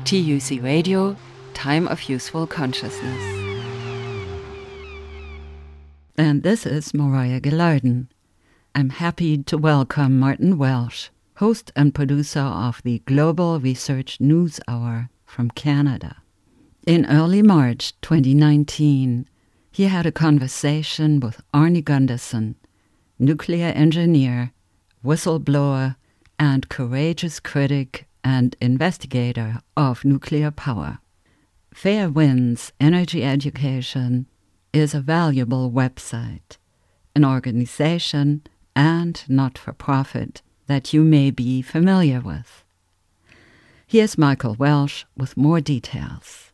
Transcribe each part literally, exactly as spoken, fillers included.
T U C Radio, Time of Useful Consciousness. And this is Mariah Geluiden. I'm happy to welcome Martin Welsh, host and producer of the Global Research News Hour from Canada. In early March twenty nineteen, he had a conversation with Arnie Gundersen, nuclear engineer, whistleblower, and courageous critic and investigator of nuclear power. Fair Winds Energy Education is a valuable website, an organization and not-for-profit that you may be familiar with. Here's Michael Welsh with more details.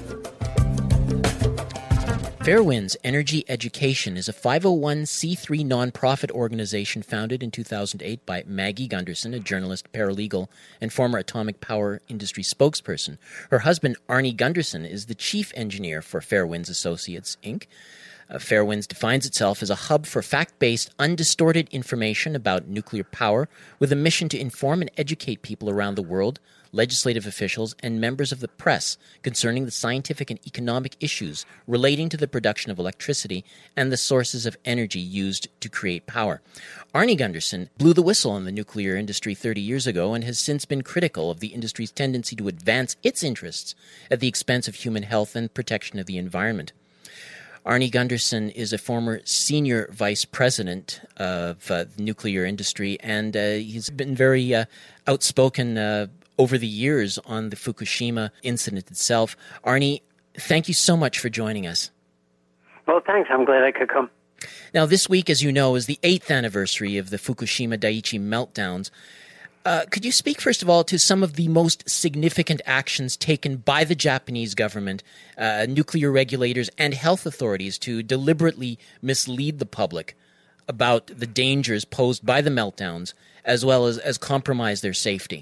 Fair Winds Energy Education is a five oh one c three nonprofit organization founded in two thousand eight by Maggie Gundersen, a journalist, paralegal, and former atomic power industry spokesperson. Her husband, Arnie Gundersen, is the chief engineer for Fair Winds Associates, Incorporated. Uh, Fair Winds defines itself as a hub for fact-based, undistorted information about nuclear power with a mission to inform and educate people around the world, legislative officials, and members of the press concerning the scientific and economic issues relating to the production of electricity and the sources of energy used to create power. Arnie Gundersen blew the whistle on the nuclear industry thirty years ago and has since been critical of the industry's tendency to advance its interests at the expense of human health and protection of the environment. Arnie Gundersen is a former senior vice president of uh, the nuclear industry, and uh, he's been very uh, outspoken uh, over the years on the Fukushima incident itself. Arnie, thank you so much for joining us. Well, thanks. I'm glad I could come. Now, this week, as you know, is the eighth anniversary of the Fukushima Daiichi meltdowns. Uh, could you speak, first of all, to some of the most significant actions taken by the Japanese government, uh, nuclear regulators, and health authorities to deliberately mislead the public about the dangers posed by the meltdowns, as well as, as compromise their safety?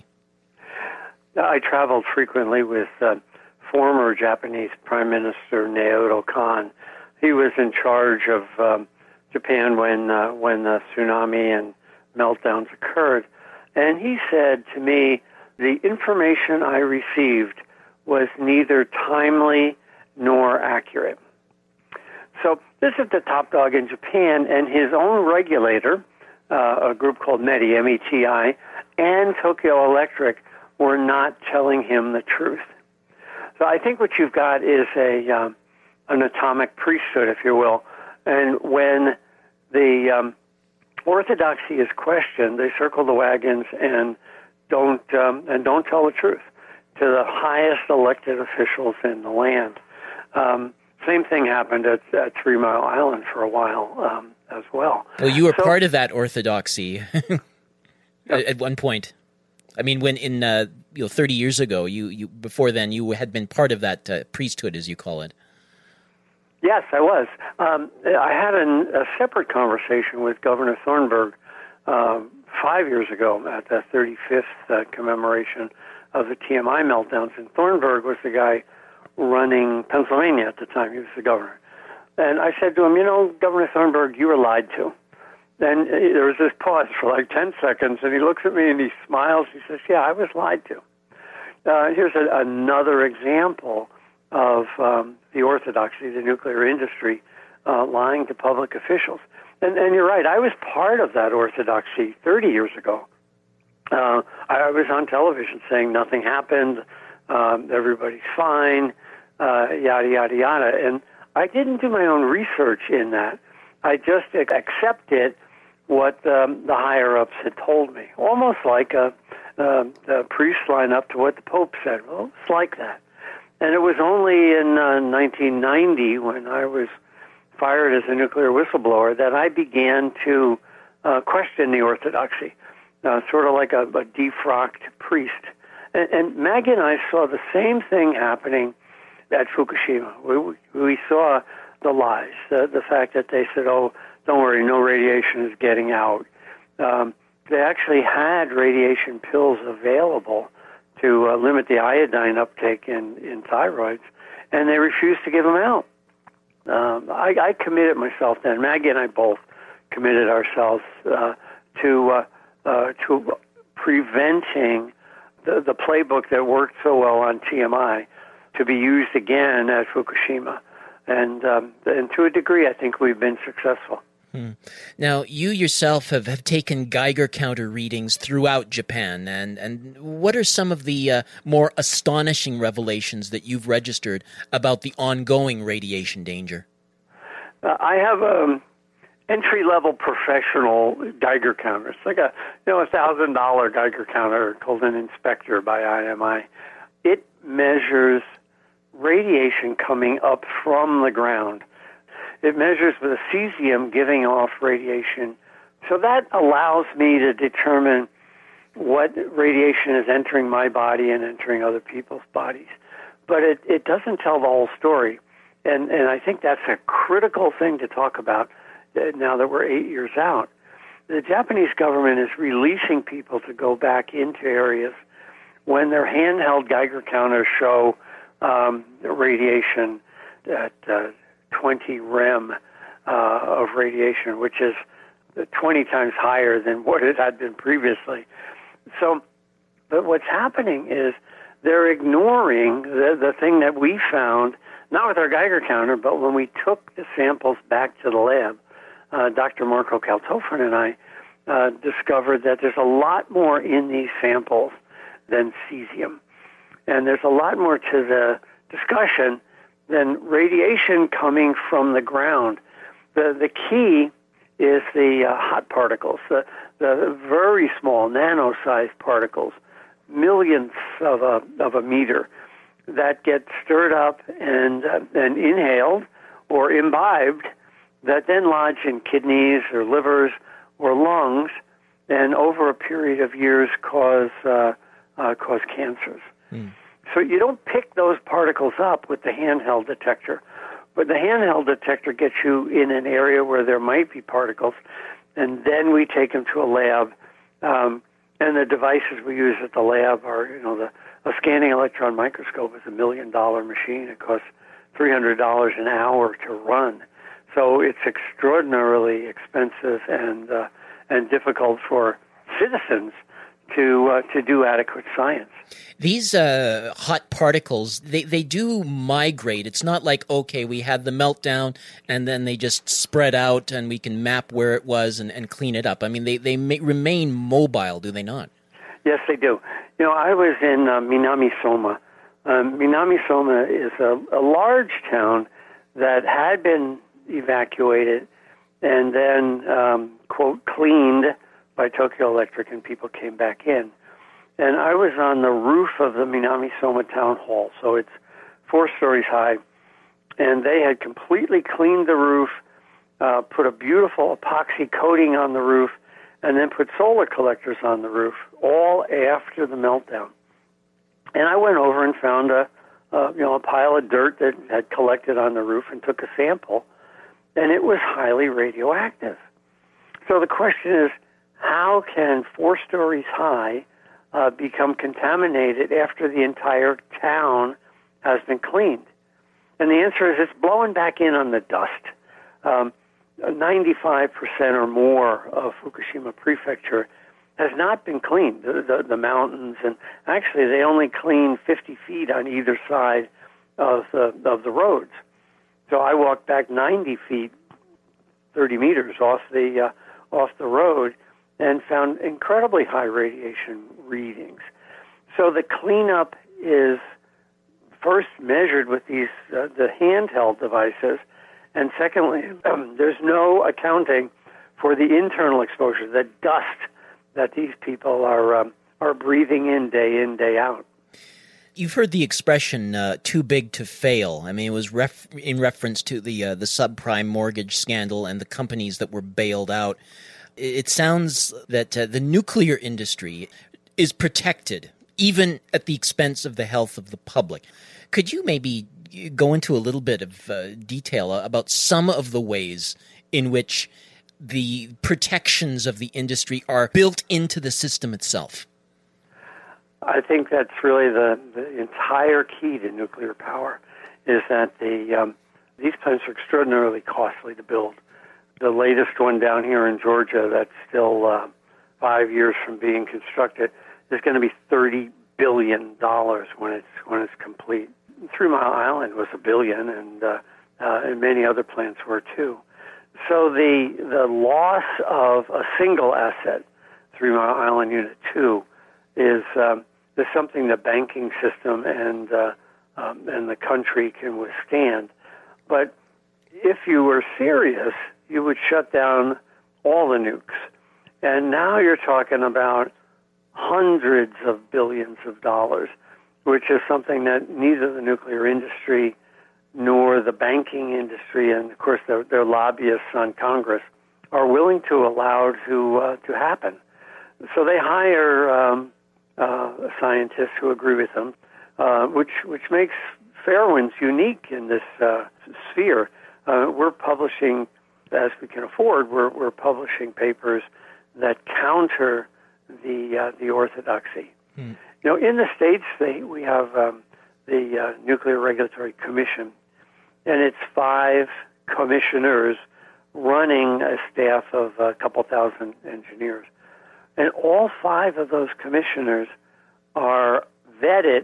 I traveled frequently with uh, former Japanese Prime Minister Naoto Kan. He was in charge of um, Japan when uh, when the tsunami and meltdowns occurred. And he said to me, the information I received was neither timely nor accurate. So this is the top dog in Japan, and his own regulator, uh, a group called METI, M E T I, and Tokyo Electric were not telling him the truth. So I think what you've got is a um, an atomic priesthood, if you will, and when the um, orthodoxy is questioned, they circle the wagons and don't um, and don't tell the truth to the highest elected officials in the land. Um, same thing happened at, at Three Mile Island for a while um, as well. Well, you were so, part of that orthodoxy at, at one point. I mean, when in uh, you know thirty years ago, you, you before then you had been part of that uh, priesthood, as you call it. Yes, I was. Um, I had an, a separate conversation with Governor Thornburg uh, five years ago at the thirty-fifth uh, commemoration of the T M I meltdowns. And Thornburg was the guy running Pennsylvania at the time. He was the governor. And I said to him, you know, Governor Thornburg, you were lied to. And there was this pause for like ten seconds, and he looks at me and he smiles. He says, yeah, I was lied to. Uh, here's a, another example of um, the orthodoxy, the nuclear industry, uh, lying to public officials. And, and you're right, I was part of that orthodoxy thirty years ago. Uh, I was on television saying nothing happened, um, everybody's fine, uh, yada, yada, yada. And I didn't do my own research in that. I just accepted what um, the higher-ups had told me, almost like a, uh, a priest line up to what the Pope said. Well, it's like that. And it was only in uh, nineteen ninety, when I was fired as a nuclear whistleblower, that I began to uh, question the orthodoxy, uh, sort of like a, a defrocked priest. And, and Maggie and I saw the same thing happening at Fukushima. We, we saw the lies, the, the fact that they said, oh, don't worry, no radiation is getting out. Um, they actually had radiation pills available to uh, limit the iodine uptake in, in thyroids, and they refused to give them out. Um, I, I committed myself then. Maggie and I both committed ourselves uh, to uh, uh, to preventing the, the playbook that worked so well on T M I to be used again at Fukushima. And, um, and to a degree, I think we've been successful. Hmm. Now, you yourself have, have taken Geiger counter readings throughout Japan, and, and what are some of the uh, more astonishing revelations that you've registered about the ongoing radiation danger? Uh, I have um, entry-level professional Geiger counter. It's like a you know a thousand dollar Geiger counter called an Inspector by I M I. It measures radiation coming up from the ground. It measures the cesium giving off radiation. So that allows me to determine what radiation is entering my body and entering other people's bodies. But it, it doesn't tell the whole story. And, and I think that's a critical thing to talk about now that we're eight years out. The Japanese government is releasing people to go back into areas when their handheld Geiger counters show um, radiation at uh, twenty rem uh, of radiation, which is twenty times higher than what it had been previously. So, but what's happening is they're ignoring the, the thing that we found, not with our Geiger counter, but when we took the samples back to the lab, uh, Doctor Marco Kaltofen and I uh, discovered that there's a lot more in these samples than cesium. And there's a lot more to the discussion than radiation coming from the ground. The the key is the uh, hot particles, the, the very small nano-sized particles, millionths of a of a meter, that get stirred up and uh, and inhaled or imbibed, that then lodge in kidneys or livers or lungs, and over a period of years cause uh, uh, cause cancers. Mm. So you don't pick those particles up with the handheld detector, but the handheld detector gets you in an area where there might be particles, and then we take them to a lab. Um, and the devices we use at the lab are, you know, the a scanning electron microscope is a million dollar machine. It costs three hundred dollars an hour to run. So it's extraordinarily expensive and uh, and difficult for citizens to uh, to do adequate science. These uh, hot particles, they, they do migrate. It's not like, okay, we had the meltdown and then they just spread out and we can map where it was and, and clean it up. I mean, they, they may remain mobile, do they not? Yes, they do. You know, I was in uh, Minami-Soma. Um, Minami-Soma is a, a large town that had been evacuated and then, um, quote, cleaned by Tokyo Electric, and people came back in. And I was on the roof of the Minami-Soma Town Hall, so it's four stories high, and they had completely cleaned the roof, uh, put a beautiful epoxy coating on the roof, and then put solar collectors on the roof, all after the meltdown. And I went over and found a, a you know a pile of dirt that had collected on the roof and took a sample, and it was highly radioactive. So the question is, how can four stories high uh, become contaminated after the entire town has been cleaned? And the answer is it's blowing back in on the dust. Um, ninety-five percent or more of Fukushima Prefecture has not been cleaned, the, the, the mountains, and actually they only clean fifty feet on either side of the, of the roads. So I walked back ninety feet, thirty meters off the, uh, off the road, and found incredibly high radiation readings. So the cleanup is first measured with these uh, the handheld devices, and secondly, um, there's no accounting for the internal exposure, the dust that these people are um, are breathing in day in, day out. You've heard the expression uh, "too big to fail." I mean, it was ref- in reference to the uh, the subprime mortgage scandal and the companies that were bailed out. It sounds that uh, the nuclear industry is protected, even at the expense of the health of the public. Could you maybe go into a little bit of uh, detail about some of the ways in which the protections of the industry are built into the system itself? I think that's really the, the entire key to nuclear power, is that the um, these plants are extraordinarily costly to build. The latest one down here in Georgia that's still uh, five years from being constructed is going to be thirty billion dollars when it's when it's complete. Three Mile Island was a billion, and uh, uh, and many other plants were too. So the the loss of a single asset, Three Mile Island Unit Two, is um, is something the banking system and uh, um, and the country can withstand. But if you were serious, you would shut down all the nukes. And now you're talking about hundreds of billions of dollars, which is something that neither the nuclear industry nor the banking industry, and of course their, their lobbyists on Congress, are willing to allow to uh, to happen. So they hire um, uh, scientists who agree with them, uh, which which makes Fairewinds unique in this uh, sphere. Uh, we're publishing, as we can afford, we're we're publishing papers that counter the uh, the orthodoxy. Hmm. You know, in the States, they, we have um, the uh, Nuclear Regulatory Commission, and it's five commissioners running a staff of a couple thousand engineers. And all five of those commissioners are vetted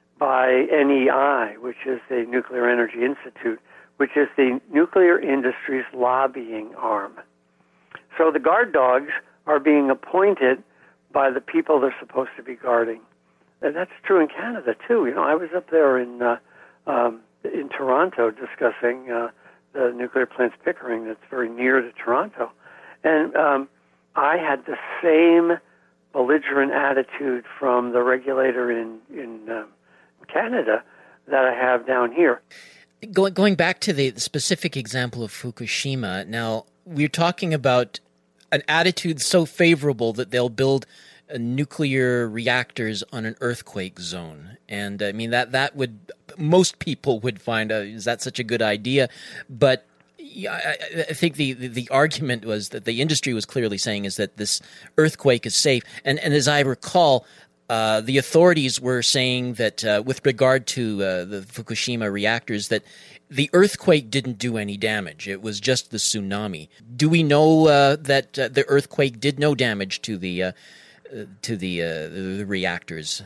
by N E I, which is the Nuclear Energy Institute, which is the nuclear industry's lobbying arm. So the guard dogs are being appointed by the people they're supposed to be guarding. And that's true in Canada, too. You know, I was up there in uh, um, in Toronto discussing uh, the nuclear plants Pickering that's very near to Toronto. And um, I had the same belligerent attitude from the regulator in, in uh, Canada that I have down here. Going, going back to the specific example of Fukushima, now we're talking about an attitude so favorable that they'll build uh, nuclear reactors on an earthquake zone. And I mean, that, that would, most people would find, uh, is that such a good idea? But I, I think the, the, the argument was that the industry was clearly saying is that this earthquake is safe. And, and as I recall, uh, the authorities were saying that uh, with regard to uh, the Fukushima reactors, that the earthquake didn't do any damage. It was just the tsunami. Do we know uh, that uh, the earthquake did no damage to the uh, uh, to the, uh, the reactors?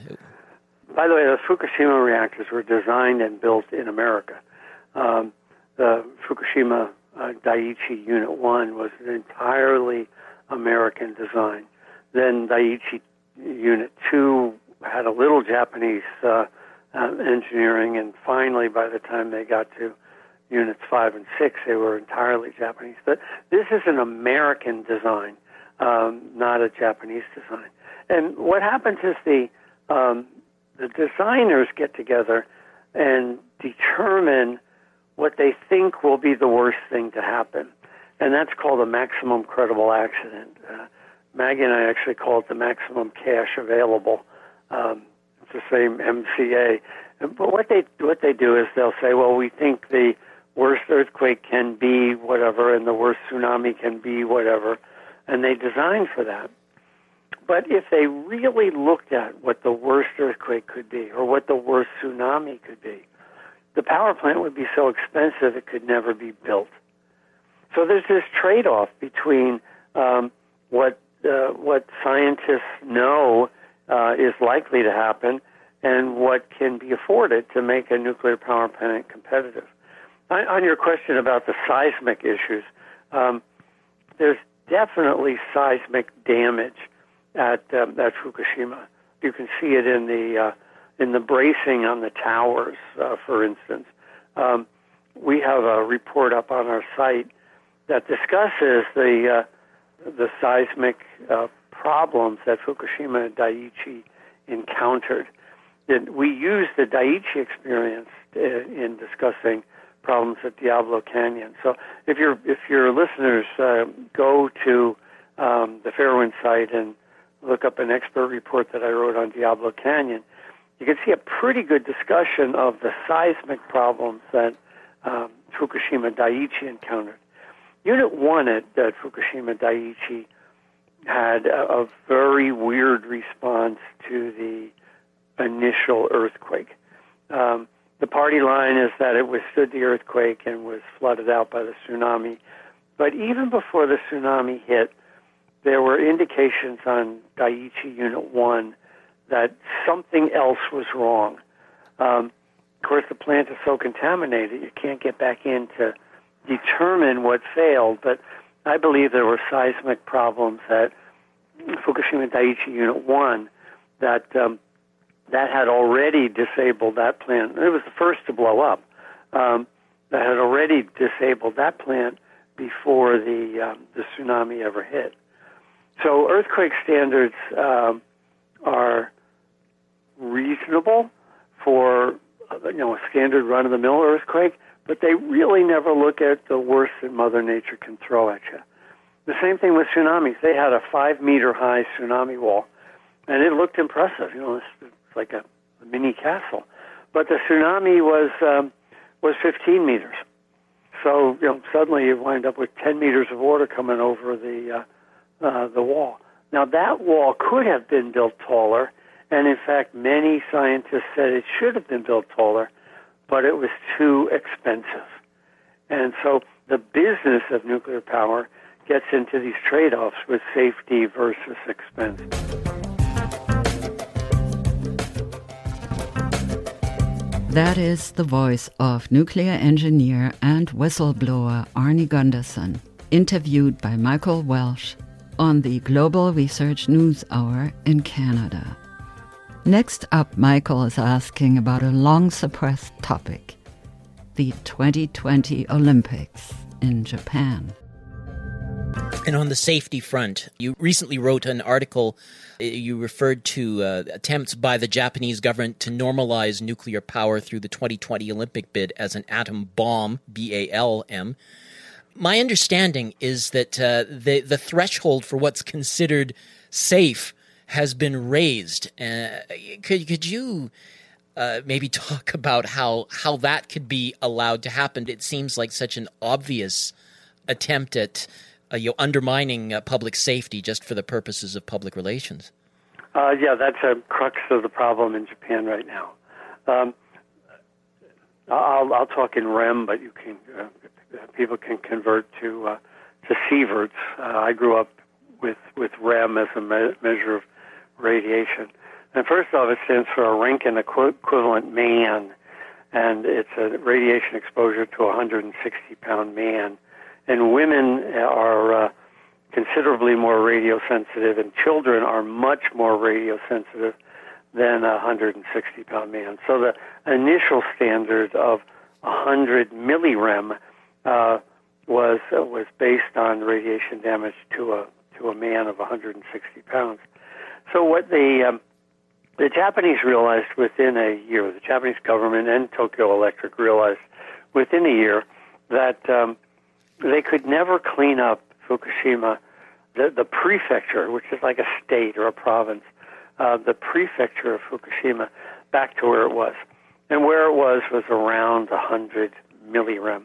By the way, the Fukushima reactors were designed and built in America. Um, the Fukushima uh, Daiichi Unit One was an entirely American design. Then Daiichi Unit Two had a little Japanese Uh, Uh, engineering, and finally, by the time they got to units five and six, they were entirely Japanese. But this is an American design, um, not a Japanese design. And what happens is the um, the designers get together and determine what they think will be the worst thing to happen, and that's called a maximum credible accident. Uh, Maggie and I actually call it the maximum cash available. Um, the same M C A. But what they what they do is they'll say, well, we think the worst earthquake can be whatever, and the worst tsunami can be whatever, and they design for that. But if they really looked at what the worst earthquake could be, or what the worst tsunami could be, the power plant would be so expensive it could never be built. So there's this trade-off between um, what uh, what scientists know Uh, is likely to happen, and what can be afforded to make a nuclear power plant competitive. On, on your question about the seismic issues, um, there's definitely seismic damage at um, at Fukushima. You can see it in the uh, in the bracing on the towers, uh, for instance. Um, we have a report up on our site that discusses the uh, the seismic uh, problems that Fukushima and Daiichi encountered. And we use the Daiichi experience in discussing problems at Diablo Canyon. So if your if your listeners uh, go to um, the Fairewinds site and look up an expert report that I wrote on Diablo Canyon, you can see a pretty good discussion of the seismic problems that um, Fukushima Daiichi encountered. Unit one at, at Fukushima Daiichi had a, a very weird response to the initial earthquake. Um, the party line is that it withstood the earthquake and was flooded out by the tsunami. But even before the tsunami hit, there were indications on Daiichi Unit one that something else was wrong. Um, of course, the plant is so contaminated, you can't get back in to determine what failed, but I believe there were seismic problems at Fukushima Daiichi Unit one that um, that had already disabled that plant. It was the first to blow up. Um, that had already disabled that plant before the um, the tsunami ever hit. So earthquake standards um, are reasonable for you know a standard run-of-the-mill earthquake, but they really never look at the worst that Mother Nature can throw at you. The same thing with tsunamis. They had a five-meter-high tsunami wall, and it looked impressive. You know, it's, it's like a, a mini castle. But the tsunami was um, was fifteen meters. So you know, suddenly you wind up with ten meters of water coming over the uh, uh, the wall. Now that wall could have been built taller, and in fact, many scientists said it should have been built taller, but it was too expensive. And so the business of nuclear power gets into these trade-offs with safety versus expense. That is the voice of nuclear engineer and whistleblower Arnie Gundersen, interviewed by Michael Welch on the Global Research News Hour in Canada. Next up, Michael is asking about a long-suppressed topic, the twenty twenty Olympics in Japan. And on the safety front, you recently wrote an article. You referred to uh, attempts by the Japanese government to normalize nuclear power through the twenty twenty Olympic bid as an atom bomb, B A L M. My understanding is that uh, the, the threshold for what's considered safe has been raised. Uh, could, could you uh, maybe talk about how, how that could be allowed to happen? It seems like such an obvious attempt at Uh, you know, undermining uh, public safety just for the purposes of public relations. Uh, yeah, that's a crux of the problem in Japan right now. Um, I'll, I'll talk in R E M, but you can uh, people can convert to uh, to sieverts. Uh, I grew up with with R E M as a me- measure of radiation. And first off, it stands for a Rankine equ- equivalent man, and it's a radiation exposure to a one hundred sixty pound man. And women are uh, considerably more radiosensitive, and children are much more radiosensitive than a one hundred sixty pound man. So the initial standard of one hundred millirem uh, was uh, was based on radiation damage to a to a man of one hundred sixty pounds. So what the um, the Japanese realized within a year, the Japanese government and Tokyo Electric realized within a year that um, they could never clean up Fukushima, the, the prefecture, which is like a state or a province, uh, the prefecture of Fukushima, back to where it was. And where it was was around one hundred millirem.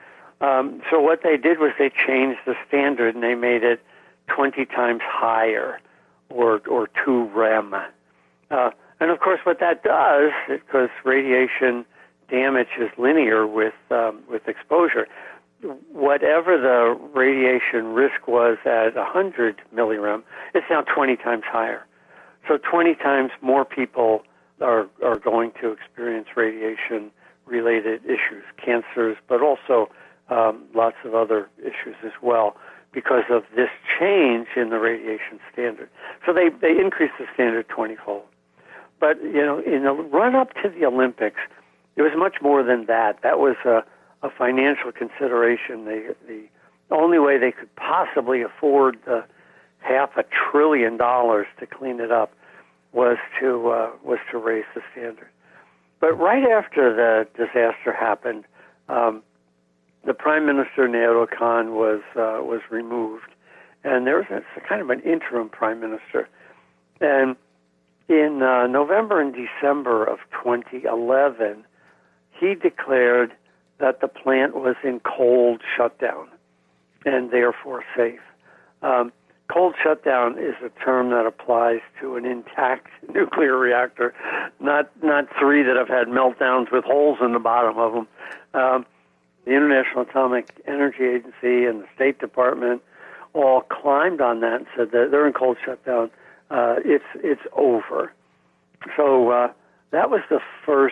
Um, so what they did was they changed the standard, and they made it twenty times higher, or or two rem. Uh, and of course what that does, because radiation damage is linear with um, with exposure, whatever the radiation risk was at one hundred millirem, it's now twenty times higher. So twenty times more people are are going to experience radiation-related issues, cancers, but also um, lots of other issues as well because of this change in the radiation standard. So they, they increased the standard twenty-fold. But, you know, in the run-up to the Olympics, it was much more than that. That was a a financial consideration. The the only way they could possibly afford the half a trillion dollars to clean it up was to uh, was to raise the standard. But right after the disaster happened, um, the Prime Minister Naoto Kan was uh, was removed, and there was a, a kind of an interim Prime Minister. And in uh, November and December of twenty eleven, he declared that the plant was in cold shutdown and therefore safe. Um, cold shutdown is a term that applies to an intact nuclear reactor, not not three that have had meltdowns with holes in the bottom of them. Um, the International Atomic Energy Agency and the State Department all climbed on that and said that they're in cold shutdown. Uh, it's it's over. so uh, that was the first,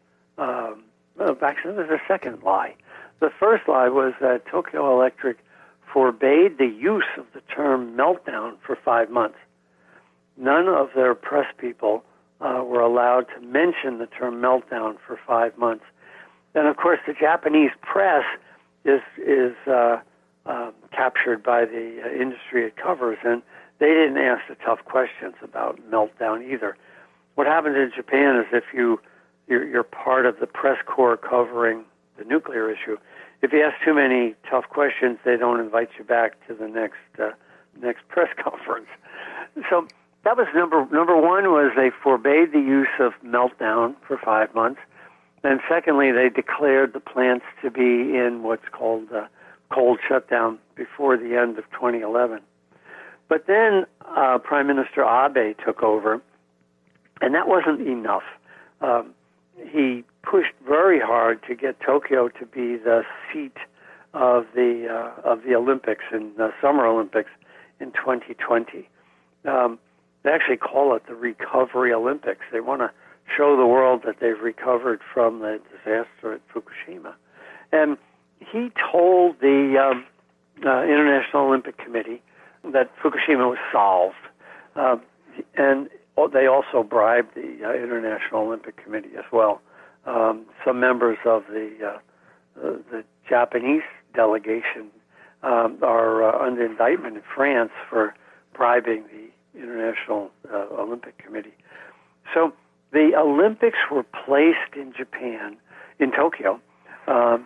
um, well, actually, there was a second lie. The first lie was that Tokyo Electric forbade the use of the term meltdown for five months. None of their press people uh, were allowed to mention the term meltdown for five months. And, of course, the Japanese press is is uh, uh, captured by the uh, industry it covers, and they didn't ask the tough questions about meltdown either. What happens in Japan is if you, you're, you're part of the press corps covering the nuclear issue, if you ask too many tough questions, they don't invite you back to the next uh, next press conference. So that was number number one was they forbade the use of meltdown for five months. And secondly, they declared the plants to be in what's called uh, cold shutdown before the end of twenty eleven. But then uh, Prime Minister Abe took over, and that wasn't enough. Um, he pushed very hard to get Tokyo to be the seat of the uh, of the Olympics in the Summer Olympics in twenty twenty. Um, they actually call it the Recovery Olympics. They want to show the world that they've recovered from the disaster at Fukushima. And he told the um, uh, International Olympic Committee that Fukushima was solved. Uh, and they also bribed the uh, International Olympic Committee as well. Um, some members of the uh, uh, the Japanese delegation um, are uh, under indictment in France for bribing the International uh, Olympic Committee. So the Olympics were placed in Japan, in Tokyo, um,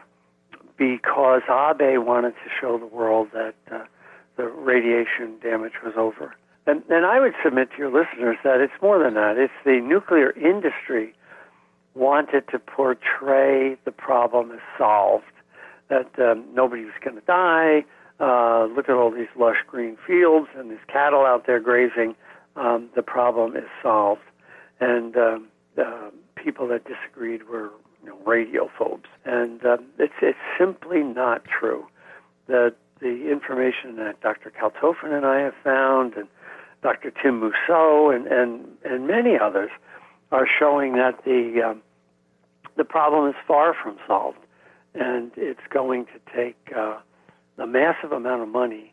because Abe wanted to show the world that uh, the radiation damage was over. And, and I would submit to your listeners that it's more than that. It's the nuclear industry wanted to portray the problem as solved, that um, nobody was going to die. Uh, look at all these lush green fields and these cattle out there grazing. Um, the problem is solved. And um, uh, people that disagreed were you know, radiophobes. And um, it's, it's simply not true. The, the information that Doctor Kaltofen and I have found, and Doctor Tim Mousseau and, and, and many others are showing that the um, the problem is far from solved, and it's going to take uh, a massive amount of money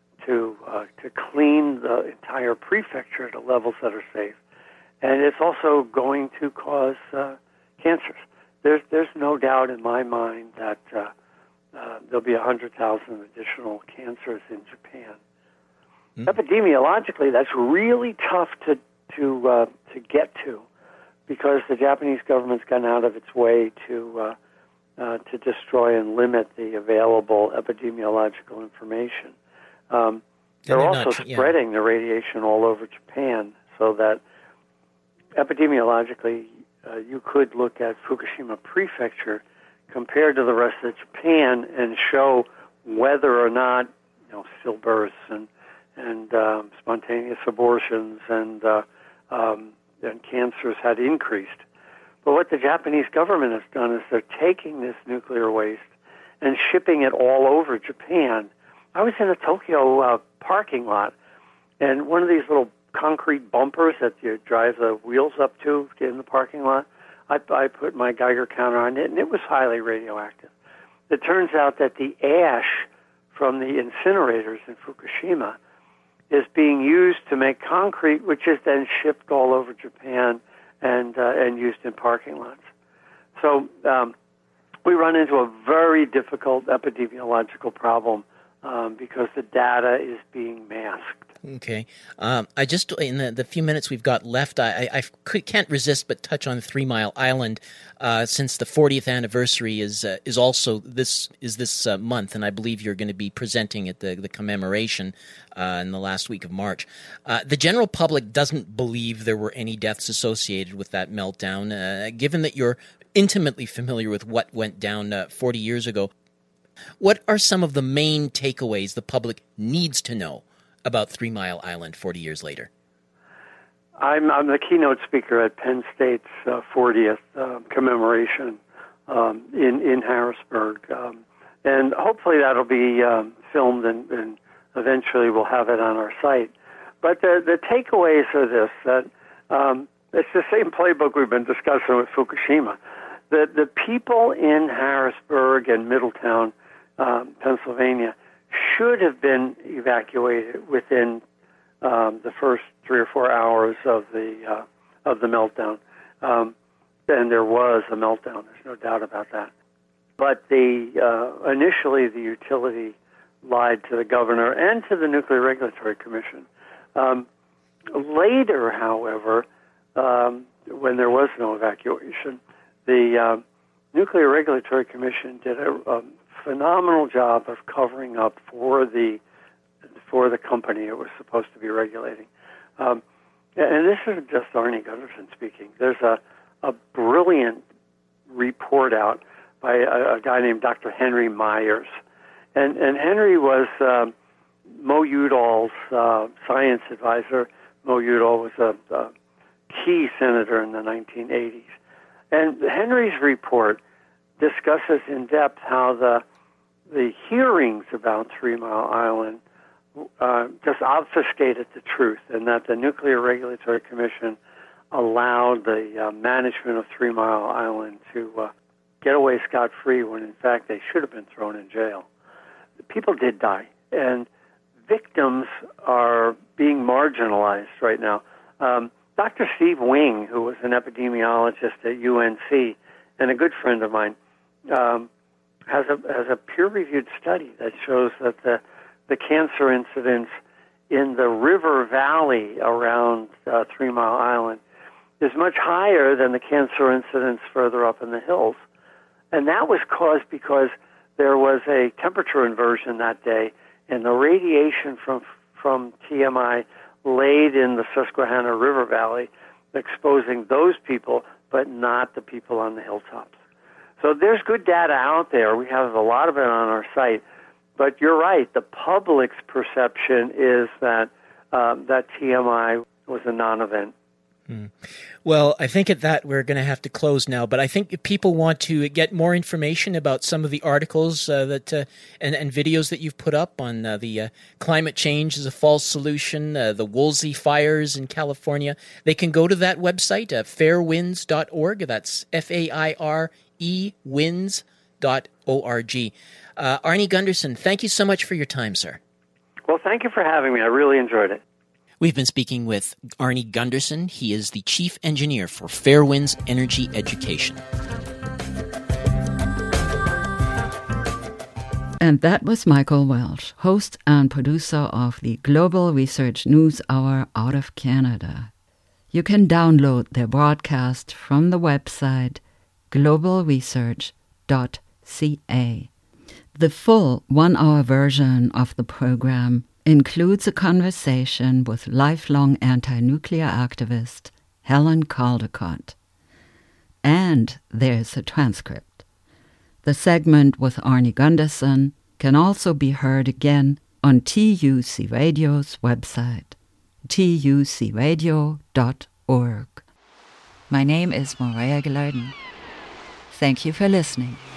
to uh, to clean the entire prefecture to levels that are safe, and it's also going to cause uh, cancers. There's there's no doubt in my mind that uh, uh, there'll be a hundred thousand additional cancers in Japan. Mm-hmm. Epidemiologically, that's really tough to to uh, to get to, because the Japanese government's gone out of its way to uh, uh, to destroy and limit the available epidemiological information. Um, they're, they're also not, yeah. spreading the radiation all over Japan, so that epidemiologically uh, you could look at Fukushima Prefecture compared to the rest of Japan and show whether or not you know stillbirths and and um, spontaneous abortions and uh, um, and cancers had increased. But what the Japanese government has done is they're taking this nuclear waste and shipping it all over Japan. I was in a Tokyo uh, parking lot, and one of these little concrete bumpers that you drive the wheels up to in the parking lot, I, I put my Geiger counter on it, and it was highly radioactive. It turns out that the ash from the incinerators in Fukushima is being used to make concrete, which is then shipped all over Japan and uh, and used in parking lots. So um, we run into a very difficult epidemiological problem um, because the data is being masked. Okay. Um, I just, in the, the few minutes we've got left, I, I, I could, can't resist but touch on Three Mile Island, uh, since the fortieth anniversary is uh, is also this is this uh, month, and I believe you're going to be presenting at the, the commemoration uh, in the last week of March. Uh, the general public doesn't believe there were any deaths associated with that meltdown. Uh, given that you're intimately familiar with what went down uh, forty years ago, what are some of the main takeaways the public needs to know about Three Mile Island forty years later? I'm, I'm the keynote speaker at Penn State's uh, fortieth uh, commemoration um, in, in Harrisburg. Um, and hopefully that'll be um, filmed and, and eventually we'll have it on our site. But the, the takeaways are this, that um, it's the same playbook we've been discussing with Fukushima. The the people in Harrisburg and Middletown, um, Pennsylvania, should have been evacuated within um, the first three or four hours of the uh, of the meltdown. Um, and there was a meltdown. There's no doubt about that. But the uh, initially the utility lied to the governor and to the Nuclear Regulatory Commission. Um, later, however, um, when there was no evacuation, the uh, Nuclear Regulatory Commission did a, a phenomenal job of covering up for the for the company it was supposed to be regulating. Um, and this isn't just Arnie Gundersen speaking. There's a, a brilliant report out by a, a guy named Doctor Henry Myers. And, and Henry was um, Mo Udall's uh, science advisor. Mo Udall was a, a key senator in the nineteen eighties. And Henry's report discusses in depth how the the hearings about Three Mile Island uh, just obfuscated the truth, and that the Nuclear Regulatory Commission allowed the uh, management of Three Mile Island to uh, get away scot-free when, in fact, they should have been thrown in jail. People did die, and victims are being marginalized right now. Um, Doctor Steve Wing, who was an epidemiologist at U N C and a good friend of mine, um, has a has a peer-reviewed study that shows that the the cancer incidence in the river valley around uh, Three Mile Island is much higher than the cancer incidence further up in the hills, and that was caused because there was a temperature inversion that day, and the radiation from from T M I laid in the Susquehanna River Valley, exposing those people, but not the people on the hilltops. So there's good data out there. We have a lot of it on our site. But you're right. The public's perception is that um, that T M I was a non-event. Hmm. Well, I think at that we're going to have to close now. But I think if people want to get more information about some of the articles uh, that uh, and, and videos that you've put up on uh, the uh, climate change as a false solution, uh, the Woolsey fires in California, they can go to that website, uh, fair winds dot org. That's F A I R E winds dot org. Uh, Arnie Gundersen, thank you so much for your time, sir. Well, thank you for having me. I really enjoyed it. We've been speaking with Arnie Gundersen. He is the chief engineer for Fairewinds Energy Education. And that was Michael Welch, host and producer of the Global Research News Hour out of Canada. You can download their broadcast from the website global research dot c a. The full one-hour version of the program includes a conversation with lifelong anti-nuclear activist Helen Caldicott. And there's a transcript. The segment with Arnie Gundersen can also be heard again on T U C Radio's website, T U C radio dot org. My name is Maria Gelarden. Thank you for listening.